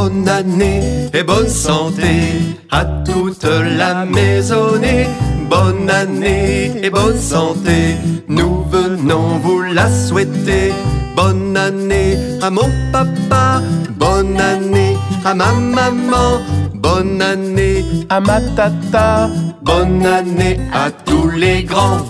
Bonne année et bonne santé à toute la maisonnée. Bonne année et bonne santé, nous venons vous la souhaiter. Bonne année à mon papa, bonne année à ma maman, bonne année à ma tata, bonne année à tous les grands.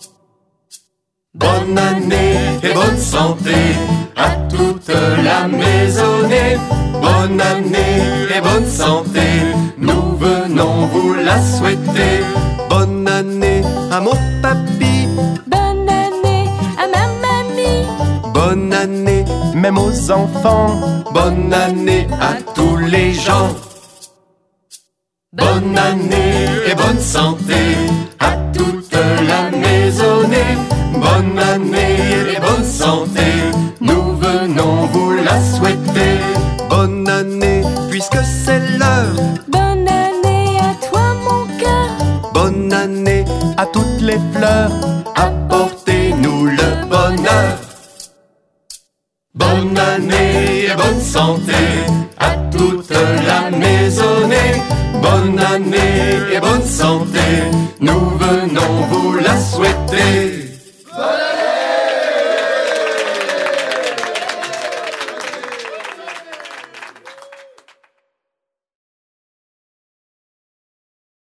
Bonne année et bonne santé à toute la maisonnée. Bonne année et bonne santé, nous venons vous la souhaiter. Bonne année à mon papy, bonne année à ma mamie, bonne année même aux enfants, bonne année à tous les gens. Bonne année et bonne santé à toute la maisonnée. Bonne année et bonne santé, nous venons vous la souhaiter. Bonne année puisque c'est l'heure. bonne année à toi mon cœur, Bonne année, à toutes les fleurs, apportez-nous le bonheur. Bonne année et bonne santé à toute la maisonnée. Bonne année et bonne santé, nous venons vous la souhaiter.